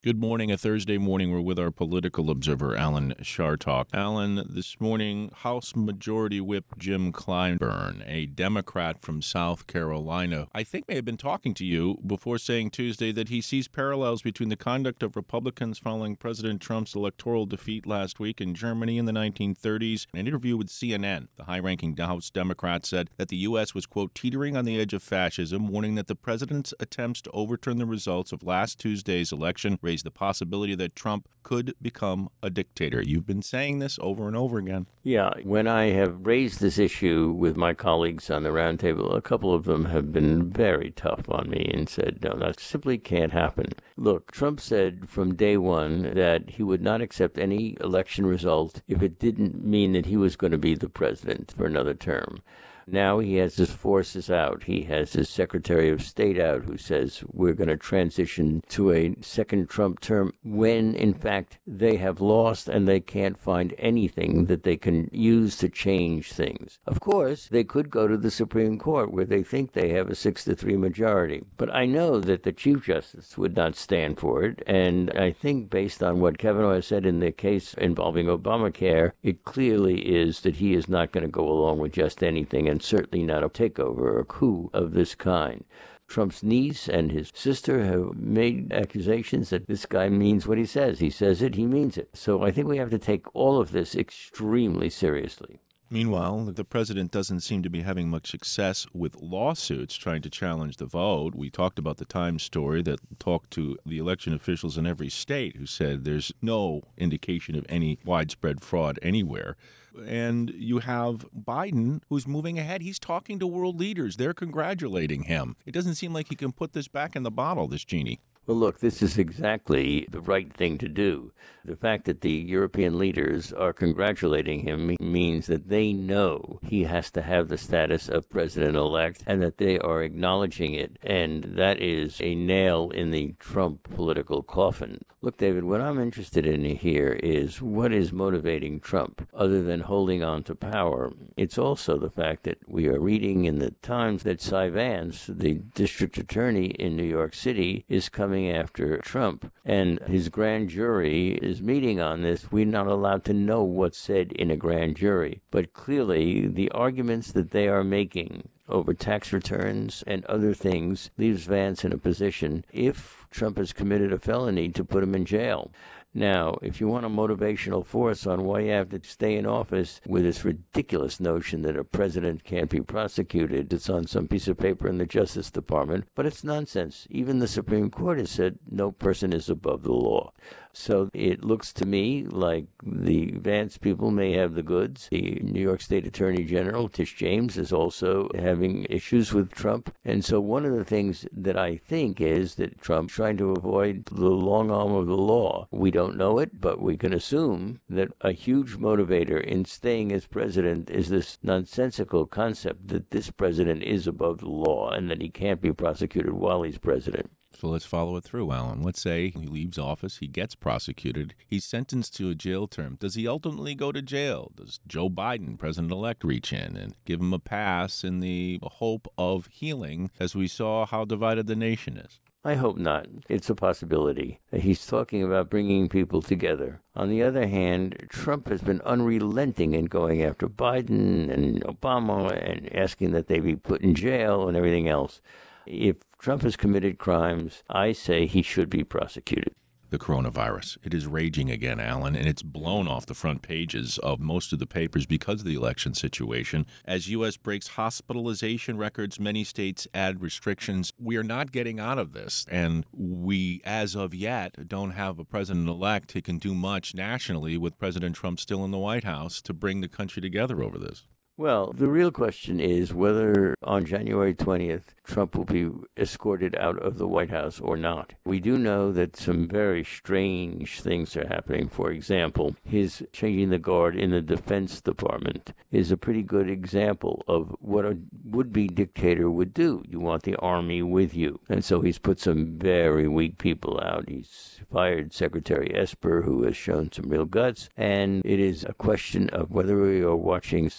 Good morning. A Thursday morning, we're with our political observer, Alan Chartock. Alan, this morning, House Majority Whip Jim Clyburn, a Democrat from South Carolina, I think may have been talking to you before saying Tuesday that he sees parallels between the conduct of Republicans following President Trump's electoral defeat last week in Germany in the 1930s. In an interview with CNN, the high-ranking House Democrat said that the U.S. was, quote, teetering on the edge of fascism, warning that the president's attempts to overturn the results of last Tuesday's election raised the possibility that Trump could become a dictator. You've been saying this over and over again. Yeah, when I have raised this issue with my colleagues on the roundtable, a couple of them have been very tough on me and said, no, that simply can't happen. Look, Trump said from day one that he would not accept any election result if it didn't mean that he was going to be the president for another term. Now he has his forces out. He has his Secretary of State out who says we're going to transition to a second Trump term when, in fact, they have lost and they can't find anything that they can use to change things. Of course, they could go to the Supreme Court where they think they have a 6-3 majority. But I know that the Chief Justice would not stand for it. And I think based on what Kavanaugh has said in the case involving Obamacare, it clearly is that he is not going to go along with just anything, and certainly not a takeover or a coup of this kind. Trump's niece and his sister have made accusations that this guy means what he says. He says it, he means it. So I think we have to take all of this extremely seriously. Meanwhile, the president doesn't seem to be having much success with lawsuits trying to challenge the vote. We talked about the Times story that talked to the election officials in every state who said there's no indication of any widespread fraud anywhere. And you have Biden, who's moving ahead. He's talking to world leaders. They're congratulating him. It doesn't seem like he can put this back in the bottle, this genie. Well, look, this is exactly the right thing to do. The fact that the European leaders are congratulating him means that they know he has to have the status of president-elect and that they are acknowledging it. And that is a nail in the Trump political coffin. Look, David, what I'm interested in here is what is motivating Trump other than holding on to power. It's also the fact that we are reading in the Times that Cy Vance, the district attorney in New York City, is coming after Trump, and his grand jury is meeting on this. We're not allowed to know what's said in a grand jury, but clearly the arguments that they are making over tax returns and other things leaves Vance in a position, if Trump has committed a felony, to put him in jail. Now, if you want a motivational force on why you have to stay in office with this ridiculous notion that a president can't be prosecuted, it's on some piece of paper in the Justice Department, but it's nonsense. Even the Supreme Court has said no person is above the law. So it looks to me like the Vance people may have the goods. The New York State Attorney General, Tish James, is also having issues with Trump. And so one of the things that I think is that Trump's trying to avoid the long arm of the law. We don't know it, but we can assume that a huge motivator in staying as president is this nonsensical concept that this president is above the law and that he can't be prosecuted while he's president. So let's follow it through, Alan. Let's say he leaves office, he gets prosecuted, he's sentenced to a jail term. Does he ultimately go to jail? Does Joe Biden, president-elect, reach in and give him a pass in the hope of healing, as we saw how divided the nation is? I hope not. It's a possibility. He's talking about bringing people together. On the other hand, Trump has been unrelenting in going after Biden and Obama and asking that they be put in jail and everything else. If Trump has committed crimes, I say he should be prosecuted. The coronavirus. It is raging again, Alan, and it's blown off the front pages of most of the papers because of the election situation. As U.S. breaks hospitalization records, many states add restrictions. We are not getting out of this, and we, as of yet, don't have a president-elect who can do much nationally with President Trump still in the White House to bring the country together over this. Well, the real question is whether on January 20th, Trump will be escorted out of the White House or not. We do know that some very strange things are happening. For example, his changing the guard in the Defense Department is a pretty good example of what a would-be dictator would do. You want the army with you. And so he's put some very weak people out. He's fired Secretary Esper, who has shown some real guts. And it is a question of whether we are watching slow motion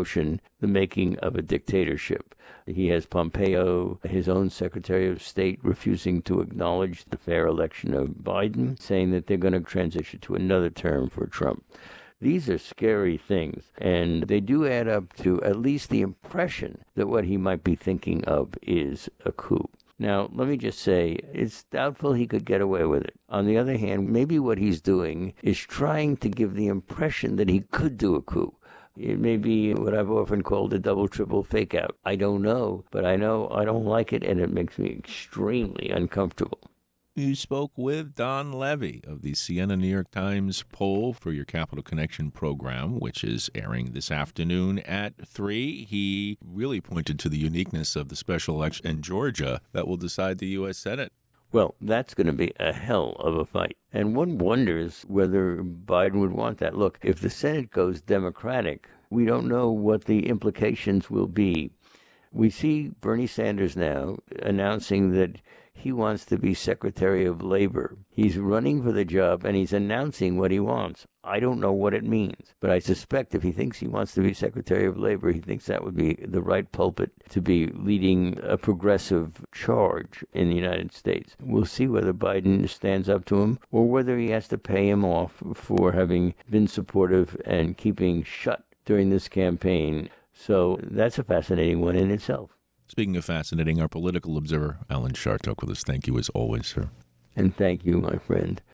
notion the making of a dictatorship. He has Pompeo, his own Secretary of State, refusing to acknowledge the fair election of Biden, saying that they're going to transition to another term for Trump. These are scary things, and they do add up to at least the impression that what he might be thinking of is a coup. Now, let me just say, it's doubtful he could get away with it. On the other hand, maybe what he's doing is trying to give the impression that he could do a coup. It may be what I've often called a double, triple fake out. I don't know, but I know I don't like it, and it makes me extremely uncomfortable. You spoke with Don Levy of the Siena New York Times poll for your Capital Connection program, which is airing this afternoon at 3. He really pointed to the uniqueness of the special election in Georgia that will decide the U.S. Senate. Well, that's going to be a hell of a fight. And one wonders whether Biden would want that. Look, if the Senate goes Democratic, we don't know what the implications will be. We see Bernie Sanders now announcing that he wants to be Secretary of Labor. He's running for the job, and he's announcing what he wants. I don't know what it means, but I suspect if he thinks he wants to be Secretary of Labor, he thinks that would be the right pulpit to be leading a progressive charge in the United States. We'll see whether Biden stands up to him or whether he has to pay him off for having been supportive and keeping shut during this campaign. So that's a fascinating one in itself. Speaking of fascinating, our political observer, Alan Chartok, with us. Thank you as always, sir. And thank you, my friend.